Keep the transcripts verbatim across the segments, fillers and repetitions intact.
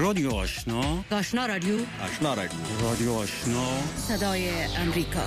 رادیو آشنا، آشنا رادیو، آشنا رادیو، رادیو آشنا، صدای امریکا.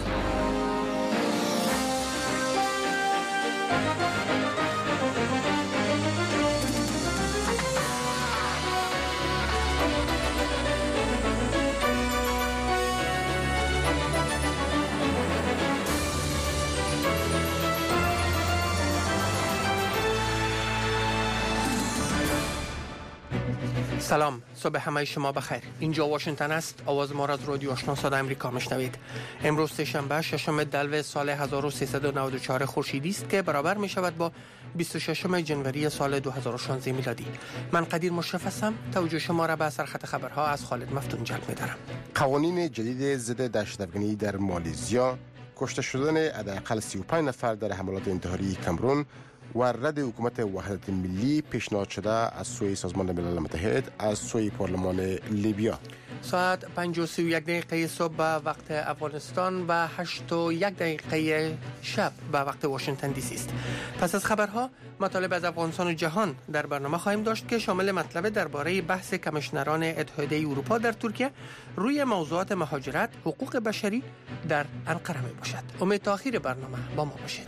سلام، صبح همه شما بخیر. اینجا واشنگتن است. آواز ما را از رادیو آشنا صدای امریکا میشنوید. امروز سه‌شنبه ششم دلو سال هزار و سیصد و نود و چهار خورشیدی است که برابر می شود با بیست و ششم ژانویه سال دو هزار و شانزده میلادی. من قدیر مشرف هستم. توجه شما را به سرخط خبرها از خالد مفتون جلب می دارم. قوانین جدید ضد دهشت‌افکنی در مالزیا، کشته شدن حداقل سی و پنج نفر در حملات انتحاری کامرون و رد حکومت وحدت ملی پیشنهاد شده از سوی سازمان ملل متحد از سوی پارلمان لیبیا. ساعت پنج و سی و یک دقیقه صبح به وقت افغانستان و هشت و یک دقیقه شب به وقت واشنگتن دی سی است. پس از خبرها مطالب از افغانستان و جهان در برنامه خواهیم داشت که شامل مطلب درباره بحث کمیشنران اتحادیه اروپا در ترکیه روی موضوعات مهاجرت، حقوق بشری در انقره می باشد. امید تا آخر برنامه با ما باشید.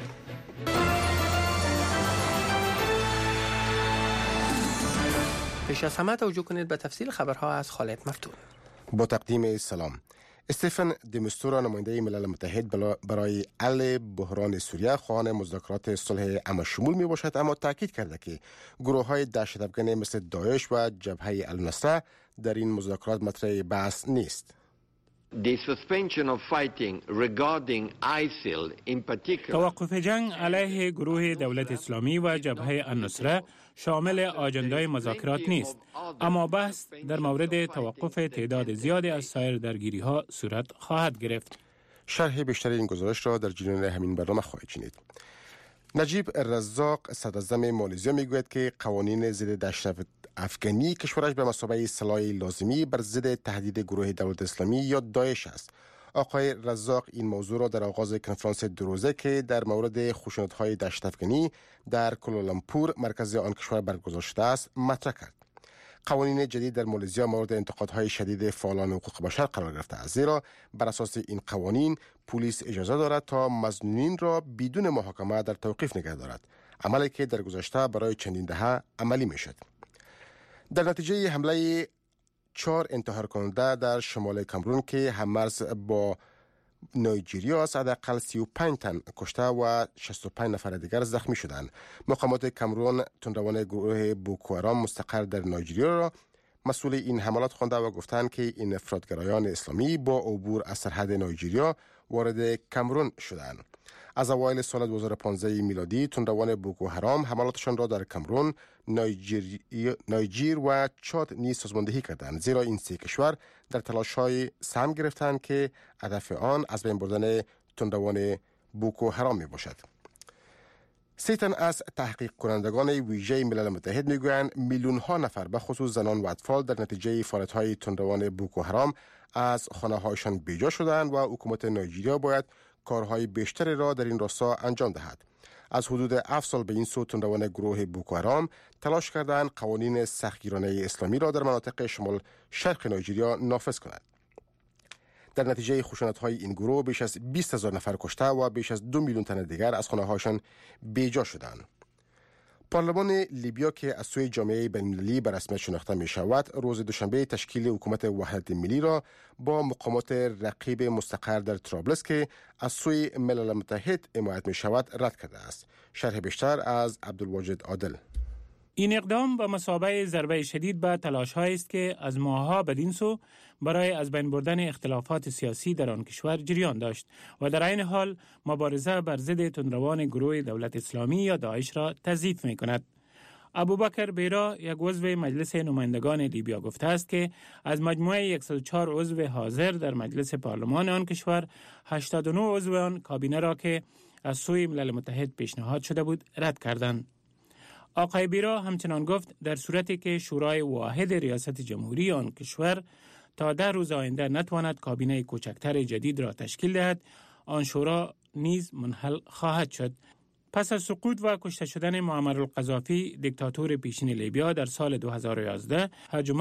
پیش از همه توجه کنید به تفصیل خبرها از خالد مفتون. با تقدیم سلام. استفن د مستورا نماینده ملل متحد برای حل بحران سوریه خواهان مذاکرات صلح همشمول می باشد، اما تاکید کرده که گروه های دهشت‌افکن مثل داعش و جبهه النصره در این مذاکرات مطرح بحث نیست. The suspension of fighting regarding ISIL in particular. توقف جنگ علیه گروه دولت اسلامی و جبهه النصره شامل آجندای مذاکرات نیست، اما بحث در مورد توقف تعداد زیادی از سایر درگیری ها صورت خواهد گرفت. شرح بیشتر این گزارش را در جریان همین برنامه خواهید شنید. نجیب رزاق صدراعظم مالزیا میگوید که قوانین ضد دهشت‌افکنی کشورش به مثابه سلاح لازمی بر ضد تهدید گروه دولت اسلامی یا داعش است. آقای رزاق این موضوع را در آغاز کنفرانس دو روزه که در مورد خشونت‌های دهشت‌افکنی در کوالالامپور مرکز آن کشور برگزار شده است مطرح کرد. قوانین جدید در مالزیا مورد انتقادهای شدید فعالان حقوق بشر قرار گرفته است، زیرا بر اساس این قوانین پلیس اجازه دارد تا مظنونین را بدون محاکمه در توقیف نگه دارد، عملی که در گذشته برای چندین دهه عملی میشد. در نتیجه حمله چهار انتحار کننده در شمال کامرون که هممرز با نایجریا است، حداقل سی و پنج تن کشته و شصت و پنج نفر دیگر زخمی شدند. مقامات کامرون تندروان گروه بوکو حرام مستقر در نایجریا را مسئول این حملات خوانده و گفتند که این افراطگرایان اسلامی با عبور از سرحد نایجریا وارد کامرون شدند. از اوایل سال دو هزار و پانزده میلادی تندروان بوکو حرام حملاتشان را در کامرون، نایجر و چاد نیز سازماندهی کردند، زیرا این سه کشور در تلاش‌های سهم گرفتند که هدف آن از بین بردن تندروان بوکو حرام می باشد. سه تن از تحقیق کنندگان ویژه ملل متحد میگویند میلیون ها نفر به خصوص زنان و اطفال در نتیجه فعالیت‌های تندروان بوکو حرام از خانه‌هایشان بیجا شدند و حکومت نایجریا باید کارهای بیشتری را در این راستا انجام دهد. از حدود هفت سال به این سو تندروان گروه بوکو حرام تلاش کردند قوانین سختگیرانه اسلامی را در مناطق شمال شرق نایجریا نافذ کند. در نتیجه خشونت‌های این گروه بیش از بیست هزار نفر کشته و بیش از دو میلیون تن دیگر از خانه‌هاشان بیجا شدند. پارلمان لیبیا که از سوی جامعه بین‌المللی به رسمیت شناخته می شود، روز دوشنبه تشکیل حکومت وحدت ملی را با مقامات رقیب مستقر در طرابلس که از سوی ملل متحد حمایت می شود رد کرده است. شرح بیشتر از عبدالواجد عادل. این اقدام به مثابه ضربه شدید به تلاش‌هایی است که از ماه‌ها بدین سو برای از بین بردن اختلافات سیاسی در آن کشور جریان داشت و در عین حال مبارزه بر ضد تندروان گروه دولت اسلامی یا داعش را تضعیف می‌کند. ابوبکر بیرا، یک عضو مجلس نمایندگان لیبیا، گفته است که از مجموعه صد و چهار عضو حاضر در مجلس پارلمان آن کشور، هشتاد و نه عضو آن کابینه را که از سوی ملل متحد پیشنهاد شده بود رد کردند. آقای بیرا همچنان گفت در صورتی که شورای واحد ریاست جمهوری آن کشور تا ده روز آینده نتواند کابینه کوچکتر جدید را تشکیل دهد، آن شورا نیز منحل خواهد شد. پس از سقوط و کشته شدن معمر القذافی، دیکتاتور پیشین لیبیا در سال دو هزار و یازده، هرج و مرج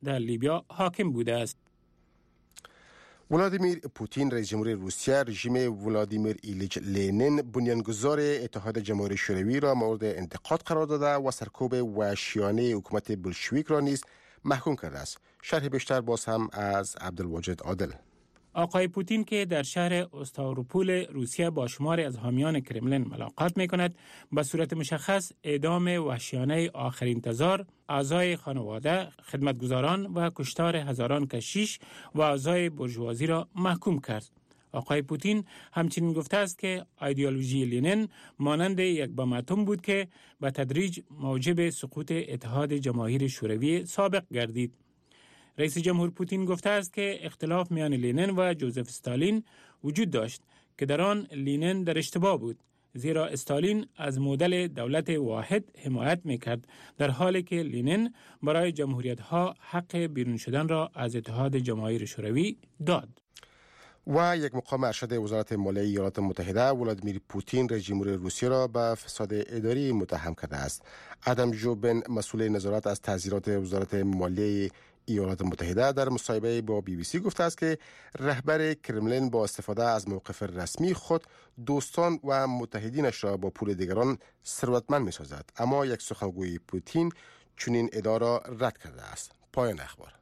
در لیبیا حاکم بوده است. ولادیمیر پوتین رئیس جمهور روسیه رژیم ولادیمیر ایلیچ لنین بنیانگذار اتحاد جماهیر شوروی را مورد انتقاد قرار داده و سرکوب وحشیانه حکومت بلشویک را نیز محکوم کرده است. شرح بیشتر باز هم از عبدالواجد عادل. آقای پوتین که در شهر استاروپول روسیه با شماری از حامیان کرملین ملاقات می کند، به صورت مشخص اعدام وحشیانه آخرین تزار، اعضای خانواده، خدمتگزاران و کشتار هزاران کشیش و اعضای برجوازی را محکوم کرد. آقای پوتین همچنین گفته است که ایدئولوژی لنین مانند یک بم اتم بود که به تدریج موجب سقوط اتحاد جماهیر شوروی سابق گردید. رئیس جمهور پوتین گفته است که اختلاف میان لنین و جوزف استالین وجود داشت که در آن لنین در اشتباه بود، زیرا استالین از مدل دولت واحد حمایت میکرد، در حالی که لنین برای جمهوریت‌ها حق بیرون شدن را از اتحاد جماهیر شوروی داد. و یک مقام ارشد وزارت مالیه ایالات متحده ولادیمیر پوتین رئیس جمهور روسیه را به فساد اداری متهم کرده است. ادم جوبن مسئول نظارت از تحذیرات وزارت مالیه ایالات متحده در مصاحبه با بی بی سی گفته است که رهبر کرملین با استفاده از موقف رسمی خود دوستان و متحدینش را با پول دیگران ثروتمند می‌سازد، اما یک سخنگوی پوتین چنین ادعا را رد کرده است. پایان اخبار.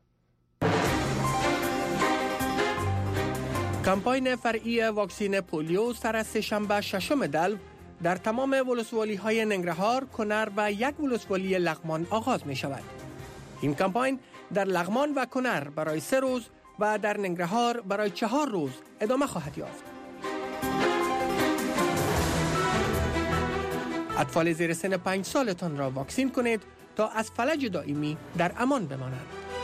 کمپاین فرعی واکسین پولیو سر از سه‌شنبه ششم دلو در تمام ولسوالی‌های ننگرهار، کنر و یک ولسوالی لغمان آغاز می شود. این کمپاین در لغمان و کنر برای سه روز و در ننگرهار برای چهار روز ادامه خواهد یافت. اطفال زیر سن پنج سالتان را واکسین کنید تا از فلج دائمی در امان بمانند.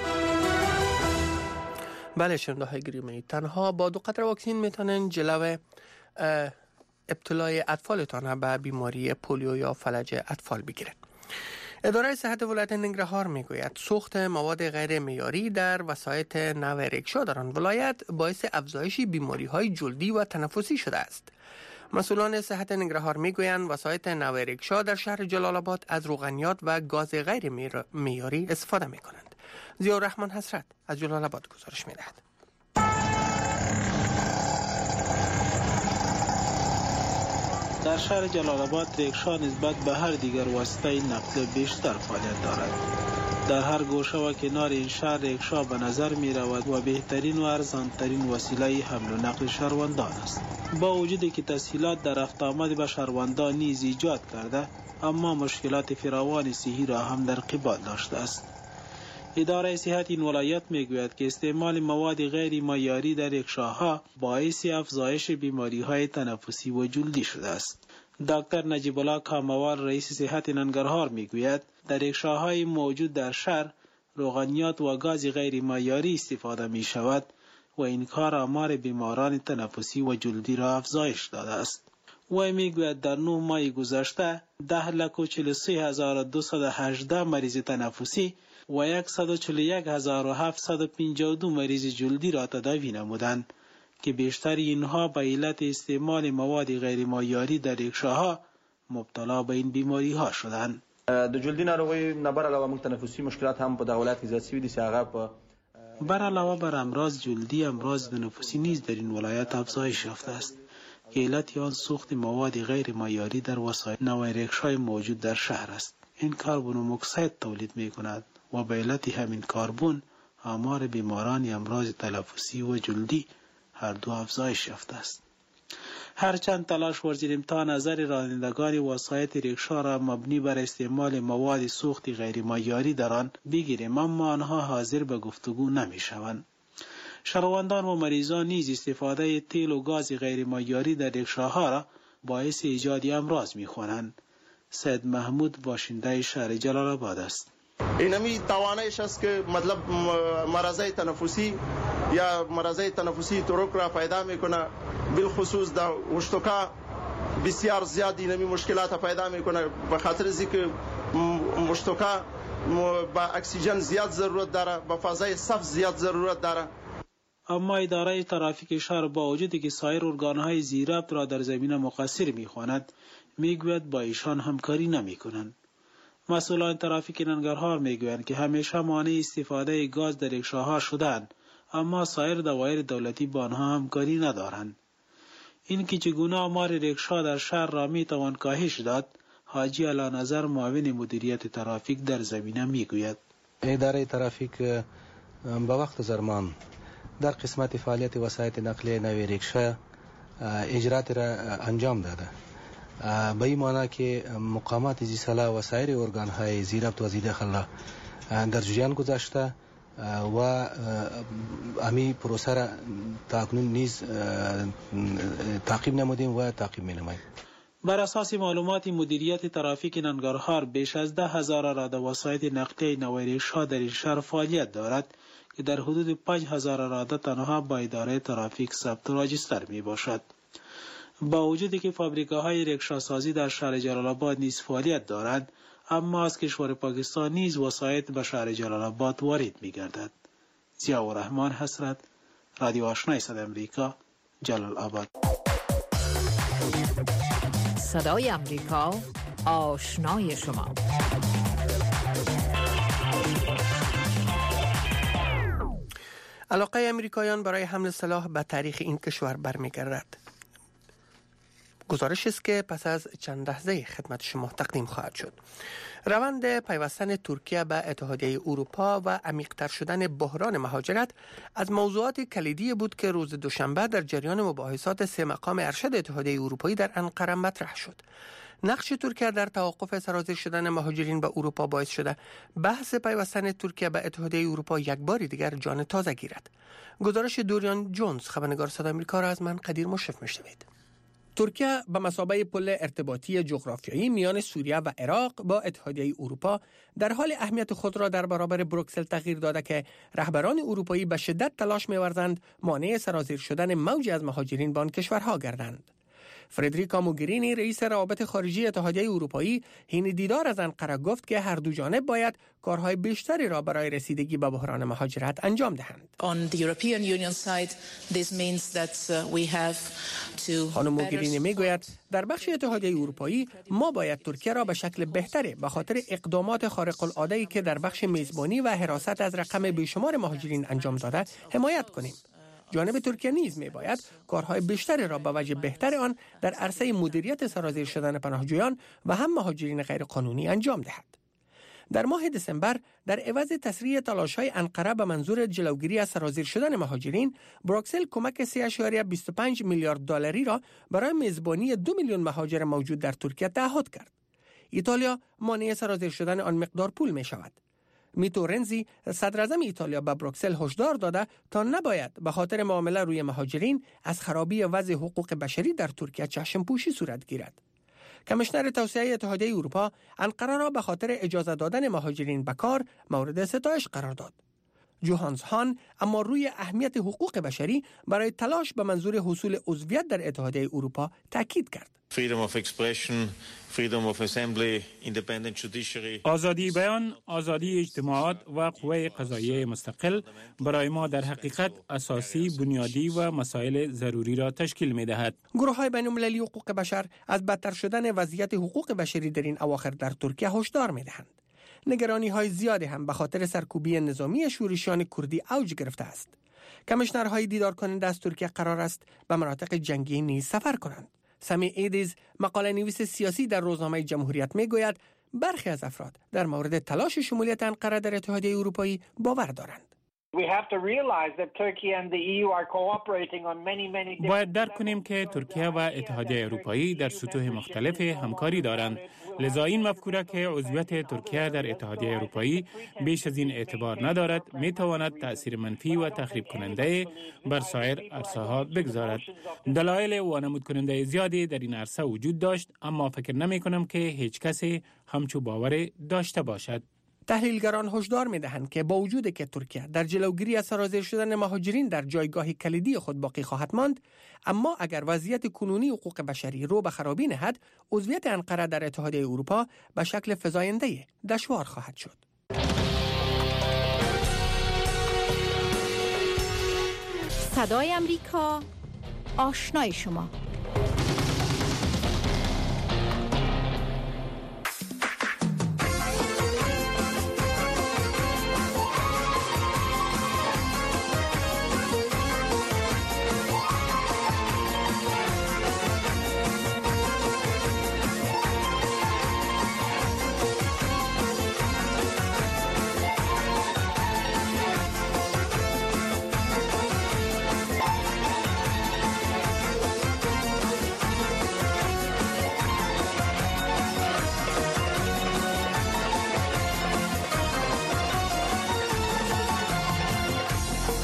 بله شنونده های گرامی، تنها با دو قطره واکسین میتونن جلو ابتلای اطفالتان به بیماری پولیو یا فلج اطفال بگیرید. اداره صحت ولایت ننگرهار میگوید سوخت مواد غیر معیاری در وسایط نو رکشا در آن ولایت باعث افزایش بیماری های جلدی و تنفسی شده است. مسئولان صحت ننگرهار میگویند وسایط نو رکشا در شهر جلال آباد از روغنیات و گاز غیر معیاری استفاده میکنند. ضیاءالرحمن حسرت از جلال آباد گزارش میدهد. در شهر جلال آباد رکشا نسبت به هر دیگر واسطه نقل بیشتر فعالیت دارد. در هر گوشه و کنار این شهر رکشا به نظر می رود و بهترین و ارزانترین وسیله حمل و نقل شهروندان است. با وجودی که تسهیلات در رفت آمد به شهروندان نیز ایجاد کرده، اما مشکلات فراوان صحی را هم در قبال داشته است. اداره صحت این ولایت میگوید که استعمال مواد غیر معیاری در رکشاها باعث افزایش بیماری‌های تنفسی و جلدی شده است. دکتر نجیب الله کاموال رئیس صحت ننگرهار میگوید در رکشاهای موجود در شهر روغنیات و گاز غیر معیاری استفاده می شود و این کار آمار بیماران تنفسی و جلدی را افزایش داده است. او میگوید در نه ماه گذشته ده لک و چهل و سه هزار و دویست و هجده مریض تنفسی و صد و چهل و یک هزار و هفتصد و پنجاه و دو مریض جلدی را تداوی نمودند که بیشتر اینها به علت استعمال مواد غیر معیاری در رکشاها مبتلا به این بیماری ها شدند. د جلدی ناروغي نه بر علاوه موږ تنفسي مشکلات هم په دولت کې زیات شوي دي چې هغه په بر علاوه بر امراض جلدی امراض تنفسی نیز در این ولایت افزایش یافته است که علت آن سوخت مواد غیر معیاری در وسایل نو رکشای موجود در شهر است. این کربن مکساید تولید می کند و به علت همین کربن آمار بیماران امراض تنفسی و جلدی هر دو افزایش یافته است. هرچند تلاش ورزیدیم تا نظر رانندگان وسایط رکشا را مبنی بر استعمال مواد سوخت غیر معیاری در آن بگیریم، اما آنها حاضر به گفتگو نمی شوند. شهروندان و مریضان نیز استفاده تیل و گاز غیر معیاری در رکشاها را باعث ایجاد امراض می خوانند. سید محمود باشنده شهر جلال آباد است. اینمی توانایش است که مطلب مرضای تنفسی یا مرضای تنفسی ترک را پیدا میکنه، بالخصوص در اشتکا بسیار زیاد اینمی مشکلات پیدا میکنه به خاطر از اینکه اشتکا با اکسیژن زیاد ضرورت داره، با فضای صاف زیاد ضرورت داره. اما اداره ترافیک شهر با وجودی که سایر ارگانهای زیربط را در زمینه مقصر میخواند، میگوید با ایشان همکاری نمیکنند. مسئولان ترافیک ننگرهار میگویند که همیشه مانع استفاده گاز در ریکشاها شدند، اما سایر دوایر دولتی با آنها همکاری ندارند. این که چگونه آمار ریکشا در شهر را میتوان کاهش داد، حاجی علانظر معاون مدیریت ترافیک در زمینه میگوید. اداره ترافیک به وقت زمان در قسمت فعالیت وسایط نقلیه نوی ریکشا اجرات را انجام داده. به این معنی که مقامات زیصلاح و سایر ارگان های زیربط و زیداخل در جریان گذاشته و امی پروسه را تاکنون نیز تعقیب نمودیم و تعقیب می نماییم. بر اساس معلومات مدیریت ترافیک ننگرهار بیش از ده هزار اراده وسایط نقلیه نوی ریکشا در این شهر فعالیت دارد که در حدود پنج هزار اراده تنها با اداره ترافیک ثبت و راجستر می باشد. با وجودی که فابریکاهای ریکشا سازی در شهر جلال آباد نیز فعالیت دارند، اما از کشور پاکستان نیز وسایط به شهر جلال آباد وارد می گردد. ضیاء الرحمن حسرت، رادیو آشنای صدای امریکا، جلال آباد. صدای امریکا، آشنای شما. علاقه امریکایان برای حمل سلاح به تاریخ این کشور برمیگردد. گزارش است که پس از چند لحظه خدمت شما تقدیم خواهد شد. روند پیوستن ترکیه به اتحادیه اروپا و عمیق‌تر شدن بحران مهاجرت از موضوعات کلیدی بود که روز دوشنبه در جریان مباحثات سه مقام ارشد اتحادیه اروپایی در انقره مطرح شد. نقش ترکیه در توقف سرازیر شدن مهاجرین به اروپا باعث شده بحث پیوستن ترکیه به اتحادیه اروپا یک بار دیگر جان تازه گیرد. گزارش دوریان جونز، خبرنگار صدای آمریکا را از من قدیر مشرف میشنوید. ترکیه به مثابه پل ارتباطی جغرافیایی میان سوریه و عراق با اتحادیه اروپا در حال اهمیت خود را در برابر بروکسل تغییر داده که رهبران اروپایی به شدت تلاش می‌ورزند مانع سرازیر شدن موجی از مهاجرین به آن کشورها گردند. فردریکا موگرینی رئیس روابط خارجی اتحادیه اروپایی حین دیدار از انقره گفت که هر دو جانب باید کارهای بیشتری را برای رسیدگی به بحران مهاجرت انجام دهند. خانم موگرینی میگوید در بخش اتحادیه اروپایی ما باید ترکیه را به شکل بهتری به خاطر اقدامات خارق العاده‌ای که در بخش میزبانی و حراست از رقم بیشمار مهاجرین انجام داده حمایت کنیم. جانب ترکیه نیز می باید کارهای بیشتری را به وجه بهتر آن در عرصه مدیریت سرازیر شدن پناهجویان و هم مهاجرین غیرقانونی انجام دهد. در ماه دسامبر در عوض تسریع تلاش‌های انقره به منظور جلوگیری از سرازیر شدن مهاجرین، بروکسل کمک سه ممیز بیست و پنج میلیارد دلاری را برای میزبانی دو میلیون مهاجر موجود در ترکیه تعهد کرد. ایتالیا مانع سرازیر شدن آن مقدار پول می شود. میتو رنزی صدراعظم ایتالیا به بروکسل هشدار داده تا نباید به خاطر معامله روی مهاجرین از خرابی وضع حقوق بشری در ترکیه چشم پوشی صورت گیرد. کمیشنر توسعه اتحادیه اروپا انقره را به خاطر اجازه دادن مهاجرین به کار مورد ستایش قرار داد. جوهانس هان اما روی اهمیت حقوق بشری برای تلاش به منظور حصول عضویت در اتحادیه اروپا تاکید کرد. Freedom of expression, freedom of assembly, independent judiciary. آزادی بیان، آزادی اجتماعات و قوه قضاییه مستقل برای ما در حقیقت اساسی، بنیادی و مسائل ضروری را تشکیل می دهد. گروه‌های بین‌المللی حقوق بشر از بدتر شدن وضعیت حقوق بشری در این اواخر در ترکیه هشدار می دهند. نگرانی‌های زیادی هم به خاطر سرکوبی نظامی شورشیان کردی اوج گرفته است. کمیشنرهای دیدار کننده از ترکیه قرار است به مناطق جنگی نیز سفر کنند. سمی ایدیز، مقاله نویس سیاسی در روزنامه جمهوریت میگوید برخی از افراد در مورد تلاش شمولیت انقره در اتحادیه اروپایی باور دارند. باید درک کنیم که ترکیه و اتحادیه اروپایی در سطوح مختلف همکاری دارند. لذا این مفکوره که عضویت ترکیه در اتحادیه اروپایی بیش از این اعتبار ندارد می تواند تأثیر منفی و تخریب کننده بر سایر عرصه ها بگذارد. دلایل وانمود کننده زیادی در این عرصه وجود داشت، اما فکر نمی کنم که هیچ کسی همچو باور داشته باشد. تحلیلگران هشدار می‌دهند که با وجود که ترکیه در جلوگیری از سرازیر شدن مهاجرین در جایگاه کلیدی خود باقی خواهد ماند، اما اگر وضعیت کنونی حقوق بشری رو به خرابی نهد، عضویت انقره در اتحادیه اروپا به شکل فزاینده دشوار خواهد شد. صدای امریکا، آشنای شما.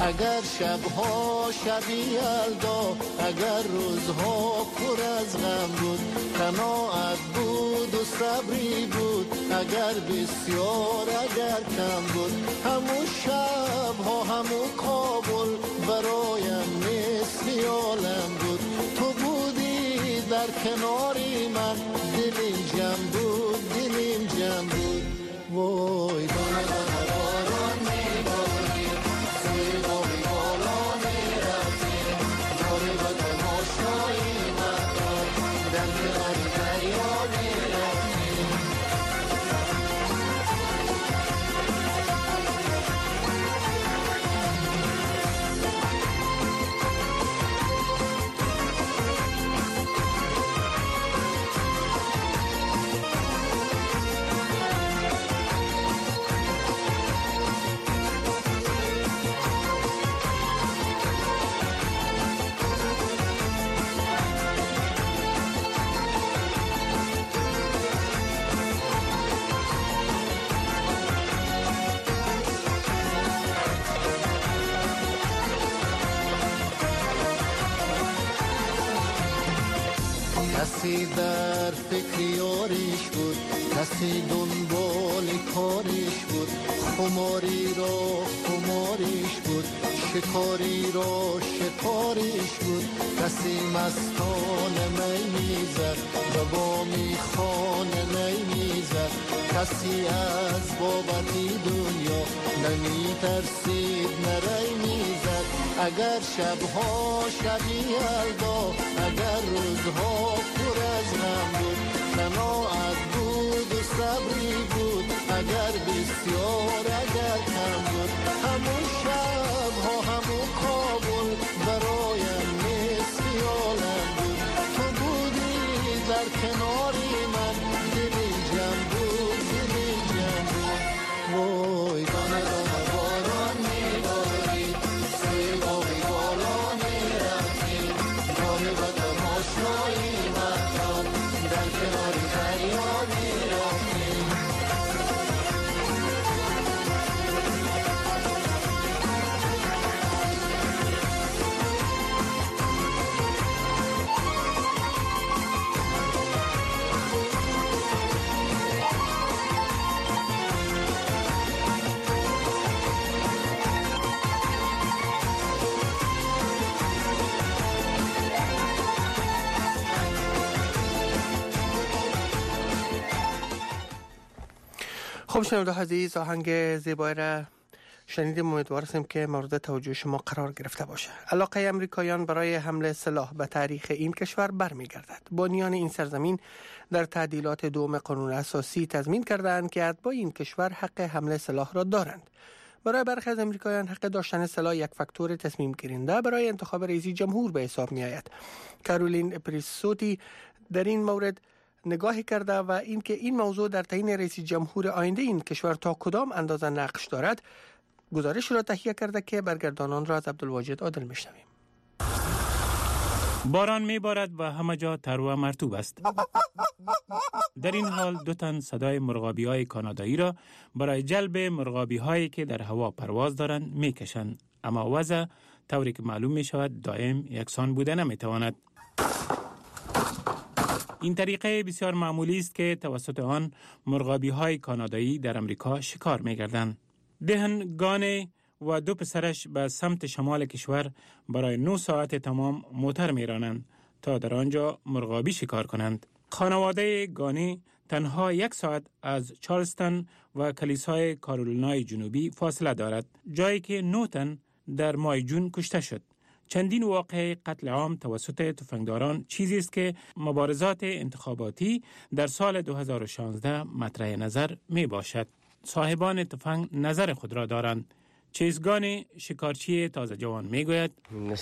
اگر شبها شبی یلدا، اگر روزها پر از غم بود، قناعت بود و صبری بود، اگر بسیار اگر کم بود، همون شبها همون کابل برایم مثل عالم بود. تو بودی در کناری من، دلیم جمع بود دلیم جمع بود. وای دانه دانه باران میباری، سوی باقی بالا میرفتی، داری با تماشایی مدار، در کنار دریا میرفتی. کسی در فکر یاریش بود، کسی دنبال کاریش بود، خماری را خماریش بود، شکاری را شکاریش بود. کسی مستانه می میزد و با میخانه می میزد، کسی از بابتی دنیا نمی ترسید نری میزد. اگر شبها شبی یلدا، اگر روزها پر از غم بود، قناعت بود و صبری بود، اگر بسیار اگر کم بود، همون شبها همون کابل برایم مثل عالم بود. تو بودی در کناری من، دلی جمع بود دلی جمع بود. وای دانه دانه باران میباری، سوی باقی بالا میرفتی، داری با تماشایی مدار، در کنار دریا میرفتی. خب شنونده عزیز، آهنگ زیبایی را شنیدیم. امیدوار هستیم که مورد توجه شما قرار گرفته باشه. علاقه امریکایان برای حمله سلاح به تاریخ این کشور برمیگردد. بانیان این سرزمین در تعدیلات دوم قانون اساسی تضمین کردند که اتباع این کشور حق حمله سلاح را دارند. برای برخی از امریکایان حق داشتن سلاح یک فاکتور تصمیم گیرنده برای انتخاب رئیس جمهور به حساب می آید. کارولین پریسوتی در این مورد نگاهی کرده و اینکه این موضوع در تعیین رئیس جمهور آینده این کشور تا کدام اندازه نقش دارد، گزارش را تهیه کرده که برگردانان را از عبدالواجد عادل میشنویم. باران میبارد و همه جا تر و مرطوب است. در این حال دو تن صدای مرغابی های کانادایی را برای جلب مرغابی هایی که در هوا پرواز دارند میکشند، اما وضع طوری که معلوم می شود دائم یکسان بوده نمیتواند. این طریقه بسیار معمولی است که توسط آن مرغابی های کانادایی در امریکا شکار می گردند. دهن گانه و دو پسرش به سمت شمال کشور برای نه ساعت تمام موتر می رانند تا در آنجا مرغابی شکار کنند. خانواده گانی تنها یک ساعت از چارلستون و کلیسای کارولینای جنوبی فاصله دارد، جایی که نه تن در ماه جون کشته شد. چندین واقعه قتل عام توسط تفنگداران چیزی است که مبارزات انتخاباتی در سال دو هزار و شانزده مطرح نظر می باشد. صاحبان تفنگ نظر خود را دارند. چیزگان شکارچی تازه جوان می گوید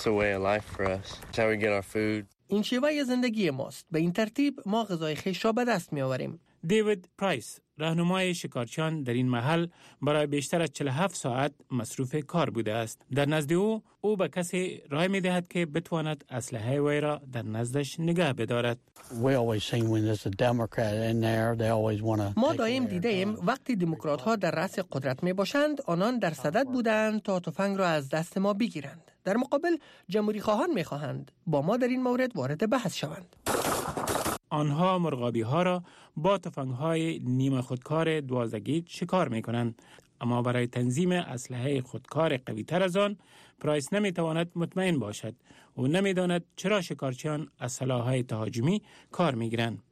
این شیوه زندگی ماست. به این ترتیب ما غذای خویش را به دست می آوریم. دیوید پرایس، راهنمای شکارچیان در این محل برای بیشتر از چهل و هفت ساعت مصروف کار بوده است. در نزد او، او به کسی رای می دهد که بتواند اسلحه وی را در نزدش نگه بدارد. ما دائم دیده ایم وقتی دموکرات ها در رأس قدرت می باشند، آنان در صدد بودند تا تفنگ را از دست ما بگیرند. در مقابل جمهوری خواهان می خواهند با ما در این مورد وارد بحث شوند. آنها مرغابی ها را با تفنگ های نیمه خودکار دوازده گیج شکار می کنند. اما برای تنظیم اسلحه خودکار قوی تر از آن، پرایس نمی تواند مطمئن باشد و نمی داند چرا شکارچیان از سلاح‌های تهاجمی کار می گیرند.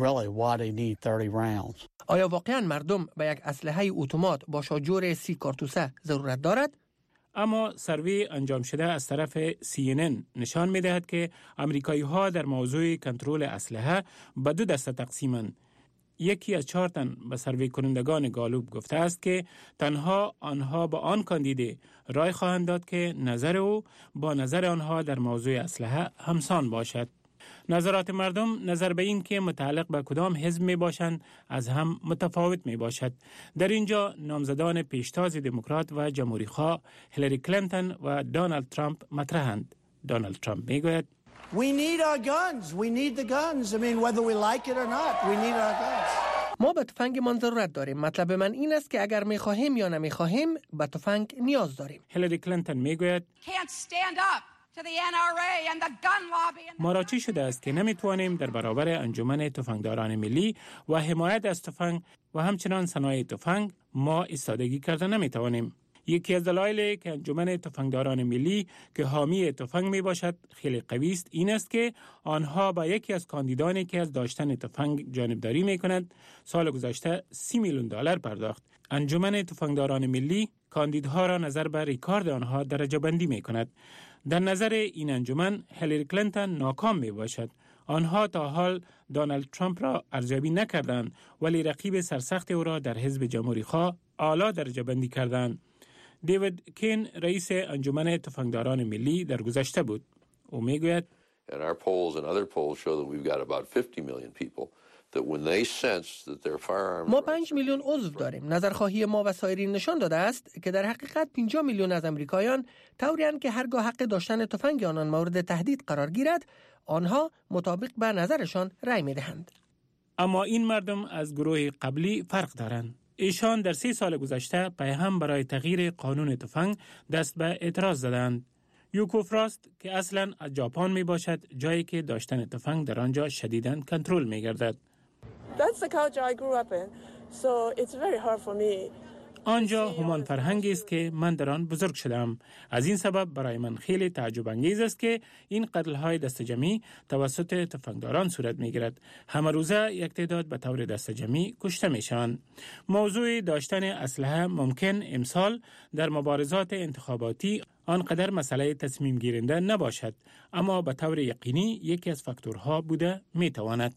آیا واقعا مردم به یک اسلحه اتومات با شاجور سی کارتوسه ضرورت دارد؟ اما سروی انجام شده از طرف سی ان ان نشان می دهد که امریکایی ها در موضوع کنترل اسلحه به دو دسته تقسیمند. یکی از چهار تن به سروی کنندگان گالوب گفته است که تنها آنها با آن کاندید رای خواهند داد که نظر او با نظر آنها در موضوع اسلحه همسان باشد. نظرات مردم نظر به این که متعلق به کدام حزب می باشند از هم متفاوت می باشد. در اینجا نامزدان پیشتاز دموکرات و جمهوری خواه هیلاری کلینتون و دونالد ترامپ مطرحند. دونالد ترامپ می گوید We need our guns. We need the guns. I mean, whether we like it or not, we need our guns. ما به تفنگمان ضرورت داریم. مطلب من این است که اگر می‌خواهیم یا نمی‌خواهیم به تفنگ نیاز داریم. هیلاری کلینتون میگوید ما را چی شده است که نمی‌توانیم در برابر انجمن تفنگداران ملی و حمایت از تفنگ و همچنان صنایع تفنگ ما ایستادگی کرده نمی‌توانیم. یکی از دلایلی که انجمن تفنگداران ملی که حامی تفنگ می باشد خیلی قوی است این است که آنها با یکی از کاندیدانی که از داشتن تفنگ جانبداری می کند سال گذشته سی میلیون دلار پرداخت. انجمن تفنگداران ملی کاندیدها را نظر بر ریکارد آنها درجه بندی می کند. در نظر این انجمن هیلاری کلینتون ناکام می باشد. آنها تا حال دونالد ترامپ را ارزیابی نکردند ولی رقیب سرسخت او را در حزب جمهوری خواه اعلی درجه بندی کردند. دیوید کین رئیس انجمن تفنگداران ملی در گذشته بود. او میگوید ما پنج میلیون عضو داریم. نظرخواهی ما و سایرین نشان داده است که در حقیقت پنجاه میلیون از امریکایان طوری‌اند که هرگاه حق داشتن تفنگ آنان مورد تهدید قرار گیرد، آنها مطابق به نظرشان رأی می‌دهند. اما این مردم از گروه قبلی فرق دارند. ایشان در سی سال گذشته پیهم برای تغییر قانون تفنگ دست به اعتراض زدند. یوکو فراست که اصلا از ژاپن می باشد جایی که داشتن تفنگ در آنجا شدیداً کنترل می گردد. آنجا همان فرهنگی است که من در آن بزرگ شدم. از این سبب برای من خیلی تعجب انگیز است که این قتل‌های دست جمعی توسط تفنگداران صورت می‌گیرد. همه روزه یک تعداد به طور دست جمعی کشته می‌شوند. موضوع داشتن اسلحه ممکن امسال در مبارزات انتخاباتی آنقدر مسئله تصمیم گیرنده نباشد، اما به طور یقینی یکی از فاکتورها بوده می‌تواند.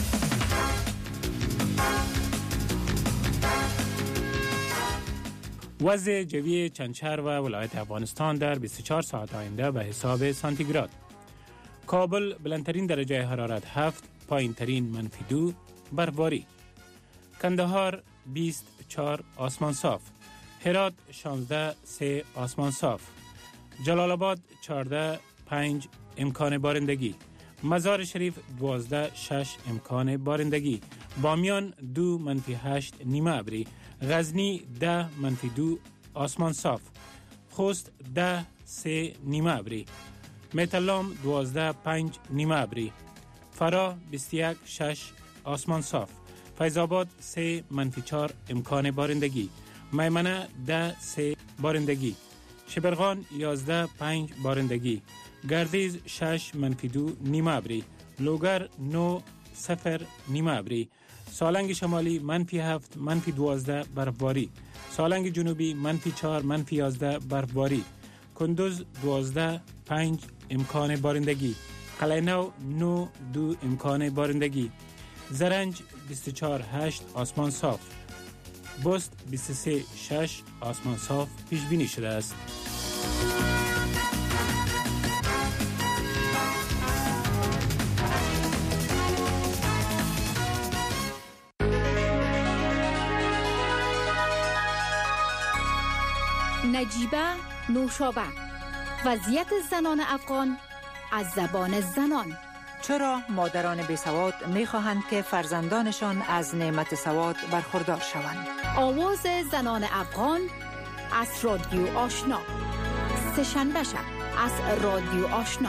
وضع جوی چندشهر و ولایت افغانستان در بیست و چهار ساعت آینده به حساب سانتیگراد. کابل بلندترین درجه حرارت هفت، پایین ترین منفی دو، برفباری. کندهار بیست و چهار آسمان صاف. هرات شانزده سه آسمان صاف. جلال آباد چهارده پنج امکان بارندگی. مزار شریف دوازده شش امکان بارندگی. بامیان دو منفی هشت نیمه ابری. غزنی ده منفی دو آسمان صاف. خوست ده سه نیمه ابری. متلام دوازده پنج نیمه ابری. فرا بیست و یک شش آسمان صاف. فیض‌آباد سه منفی چهار امکان بارندگی. میمنه ده سه بارندگی. شبرغان یازده پنج بارندگی. گردیز شش منفی دو نیمه ابری. لوگر نو صفر نیمه ابری. سالنگ شمالی منفی هفت منفی دوازده برفباری. سالنگ جنوبی منفی چهار منفی یازده برفباری. کندوز دوازده پنج امکان بارندگی. قلعه‌نو نو دو امکان بارندگی. زرنج بیست و چهار هشت آسمان صاف. بست بیست و سه شش آسمان صاف پیش بینی شده است. نجیبه نوشابه. وضعیت زنان افغان از زبان زنان. چرا مادران بیسواد می‌خواهند که فرزندانشان از نعمت سواد برخوردار شوند؟ آواز زنان افغان از رادیو آشنا. سه‌شنبه شب از رادیو آشنا.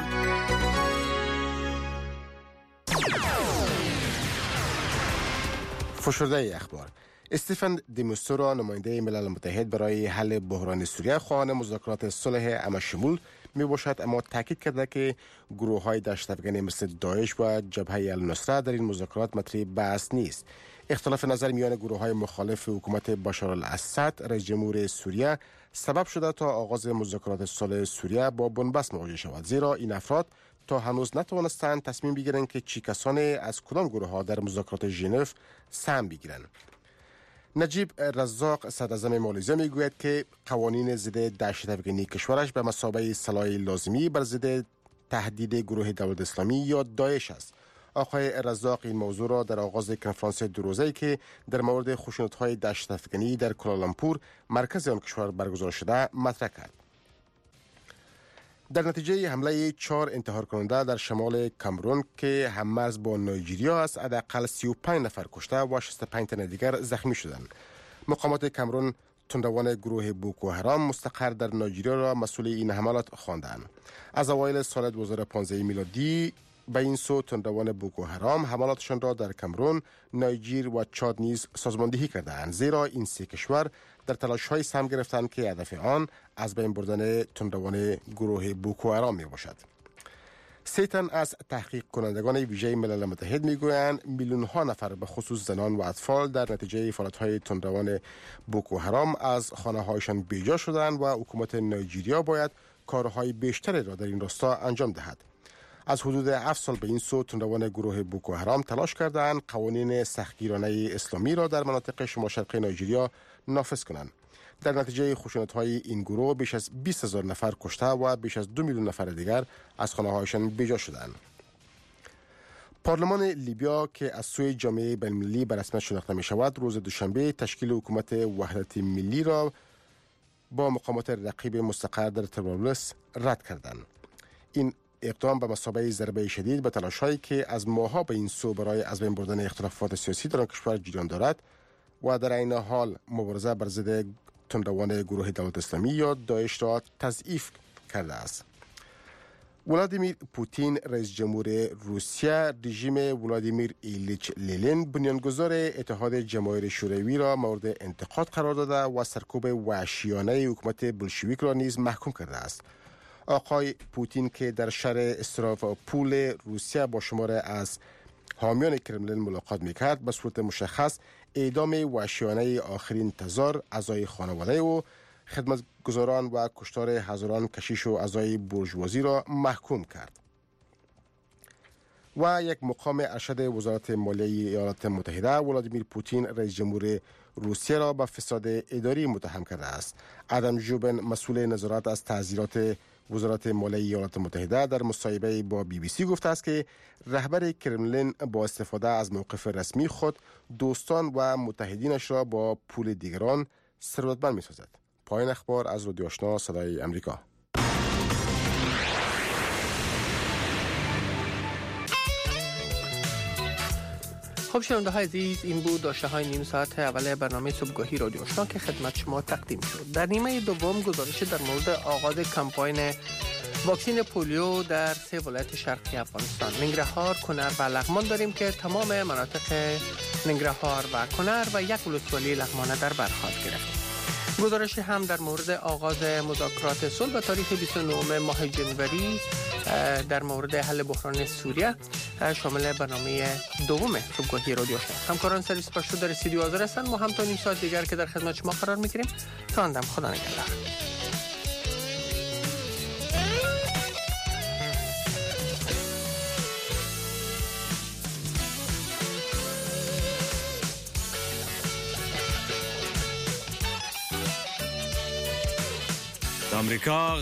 فشرده اخبار. استیفن دیموستورا نماینده ملل متحد برای حل بحران سوریه خواهان مذاکرات صلح همشمول می باشد، اما تاکید کرده که گروه های دشت افغانی مثل داعش و جبهه النصره در این مذاکرات مطرح بحث نیست. اختلاف نظر میان گروه های مخالف حکومت بشار الاسد رئیس جمهور سوریه سبب شده تا آغاز مذاکرات صلح سوریه با بنبست مواجه شود، زیرا این افراد تا هنوز نتوانستند تصمیم بگیرند که چی کسانی از کدام گروه ها در مذاکرات ژنو سهم بگیرند. نجیب رزاق صدراعظم مالزی میگوید که قوانین ضد دهشت افغانی کشورش به مثابه سلاح لازمی بر ضد تهدید گروه دولت اسلامی یا داعش است. آقای رزاق این موضوع را در آغاز کنفرانس دو روزه‌ای که در مورد خشونت‌های دهشت افغانی در کوالالامپور مرکز آن کشور برگزار شده مطرح کرد. در نتیجه حمله چهار انتحار کننده در شمال کامرون که هم‌مرز با نایجریا است، حداقل سی و پنج نفر کشته و شصت و پنج تن دیگر زخمی شدند. مقامات کامرون تندروان گروه بوکو حرام مستقر در نایجریا را مسئول این حملات خواندند. از اوایل سال دو هزار و پانزده میلادی به این سو تندروان بوکو حرام حملاتشان را در کامرون، نایجر و چاد نیز سازماندهی کردند، زیرا این سه کشور در تلاش‌های سهم گرفتند که هدف آن از بین بردن تندروان گروه بوکو حرام می باشد. سه تن از تحقیق کنندگان ویژه ملل متحد میگویند میلیون ها نفر به خصوص زنان و اطفال در نتیجه فعالیت‌های تندروان بوکو حرام از خانه‌هایشان بیجا شدند و حکومت نایجریا باید کارهای بیشتری را در این راستا انجام دهد. از حدود هفت سال به این سو تندروان گروه بوکو حرام تلاش کردند قوانین سختگیرانه اسلامی را در مناطق شمال شرقی نایجریا نافذ کنند. در نتیجه خشونت‌های این گروه بیش از بیست هزار نفر کشته و بیش از دو میلیون نفر دیگر از خانه‌هایشان بیجا شدند. پارلمان لیبیا که از سوی جامعه بین‌المللی به رسمیت شناخته می‌شود، روز دوشنبه تشکیل حکومت وحدت ملی را با مقامات رقیب مستقر در طرابلس رد کردند. این اقدام به مثابه ضربه شدید به تلاش‌هایی که از ماه‌ها به این سو برای از بین بردن اختلافات سیاسی در آن کشور جریان دارد و در این حال مبارزه بر ضد تندروان گروه دولت اسلامی یا داعش را تضعیف کرده است. ولادیمیر پوتین رئیس جمهور روسیه رژیم ولادیمیر ایلیچ لنین بنیانگذار اتحاد جماهیر شوروی را مورد انتقاد قرار داده و سرکوب وحشیانه حکومت بولشویک را نیز محکوم کرده است. آقای پوتین که در شهر استرافاپول روسیه با شمار از حامیان کرملین ملاقات میکرد، به صورت مشخص اعدام وحشیانه آخرین تزار اعضای خانواده و خدمتگزاران و کشتار هزاران کشیش و اعضای بورژوازی را محکوم کرد. و یک مقام ارشد وزارت مالیه ایالات متحده ولادیمیر پوتین رئیس جمهور روسیه را به فساد اداری متهم کرده است. ادم ژوبن مسئول نظارت از تعزیرات وزارت مالیه ایالات متحده در مصاحبه با بی بی سی گفته است که رهبر کرملین با استفاده از موقف رسمی خود دوستان و متحدینش را با پول دیگران ثروتمند می‌سازد. پایان اخبار از رادیو آشنا صدای امریکا. خب شنونده های عزیز، این بود داشته های نیم ساعت اول برنامه صبحگاهی رادیو آشنا که خدمت شما تقدیم شد. در نیمه دوم گزارش در مورد آغاز کمپاین واکسین پولیو در سه ولایت شرقی افغانستان، ننگرهار، کنر و لغمان داریم که تمام مناطق ننگرهار و کنر و یک ولسوالی لغمانه در بر خواهد گرفت. گزارش هم در مورد آغاز مذاکرات صلح به تاریخ بیست و نهم ماه جنوری در مورد حل بحران سوریه شامل برنامه دوم صبحگاهی رادیو آشنا. همکاران سرویس پشتو در استودیو حاضر هستند. ما هم تا نیم ساعت دیگر که در خدمت شما قرار میگیریم. تا اندم خدا نگهدار. امریکا